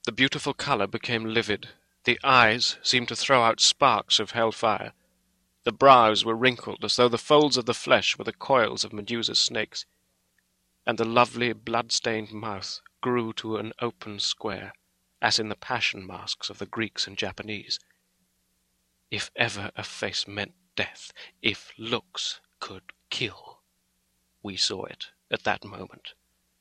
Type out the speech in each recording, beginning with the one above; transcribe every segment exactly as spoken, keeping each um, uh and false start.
The beautiful colour became livid. The eyes seemed to throw out sparks of hell fire. The brows were wrinkled as though the folds of the flesh were the coils of Medusa's snakes, and the lovely blood-stained mouth grew to an open square, as in the passion masks of the Greeks and Japanese. If ever a face meant death, if looks could kill, we saw it at that moment.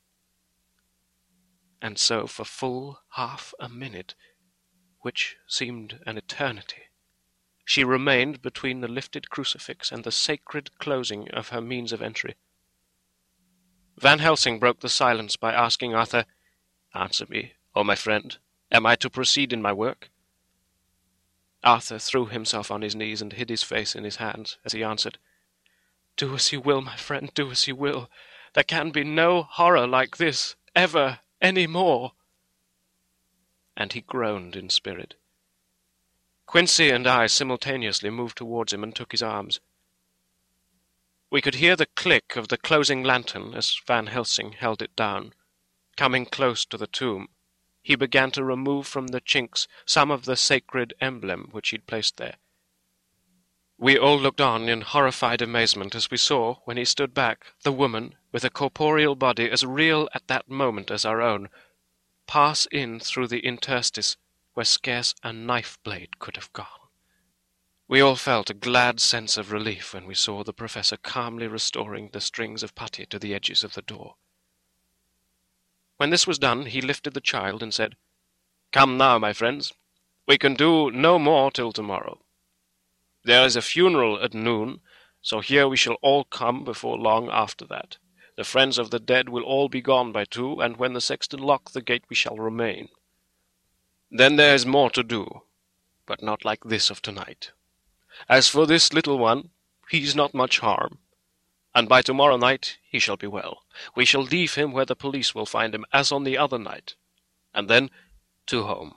And so for full half a minute, which seemed an eternity, she remained between the lifted crucifix and the sacred closing of her means of entry. Van Helsing broke the silence by asking Arthur, "Answer me, O my friend, am I to proceed in my work?" Arthur threw himself on his knees and hid his face in his hands as he answered, "Do as you will, my friend, do as you will. There can be no horror like this, ever, any more." And he groaned in spirit. Quincy and I simultaneously moved towards him and took his arms. We could hear the click of the closing lantern as Van Helsing held it down. Coming close to the tomb, he began to remove from the chinks some of the sacred emblem which he'd placed there. We all looked on in horrified amazement as we saw, when he stood back, the woman, with a corporeal body as real at that moment as our own, pass in through the interstice where scarce a knife-blade could have gone. We all felt a glad sense of relief when we saw the professor calmly restoring the strings of putty to the edges of the door. When this was done, he lifted the child and said, "Come now, my friends. We can do no more till tomorrow. There is a funeral at noon, so here we shall all come before long after that. The friends of the dead will all be gone by two, and when the sexton lock the gate we shall remain. Then there is more to do, but not like this of tonight. As for this little one, he's not much harm, and by tomorrow night he shall be well. We shall leave him where the police will find him, as on the other night, and then to home."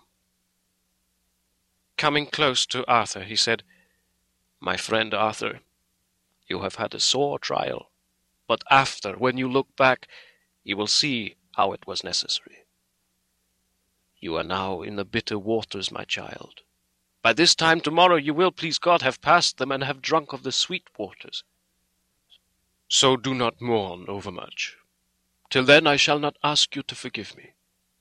Coming close to Arthur, he said, "My friend Arthur, you have had a sore trial, but after, when you look back, you will see how it was necessary. You are now in the bitter waters, my child. By this time tomorrow you will, please God, have passed them and have drunk of the sweet waters. So do not mourn overmuch. Till then I shall not ask you to forgive me."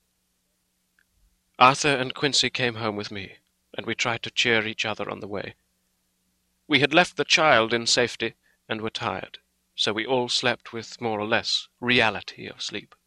Arthur and Quincy came home with me, and we tried to cheer each other on the way. We had left the child in safety, and were tired, so we all slept with more or less reality of sleep.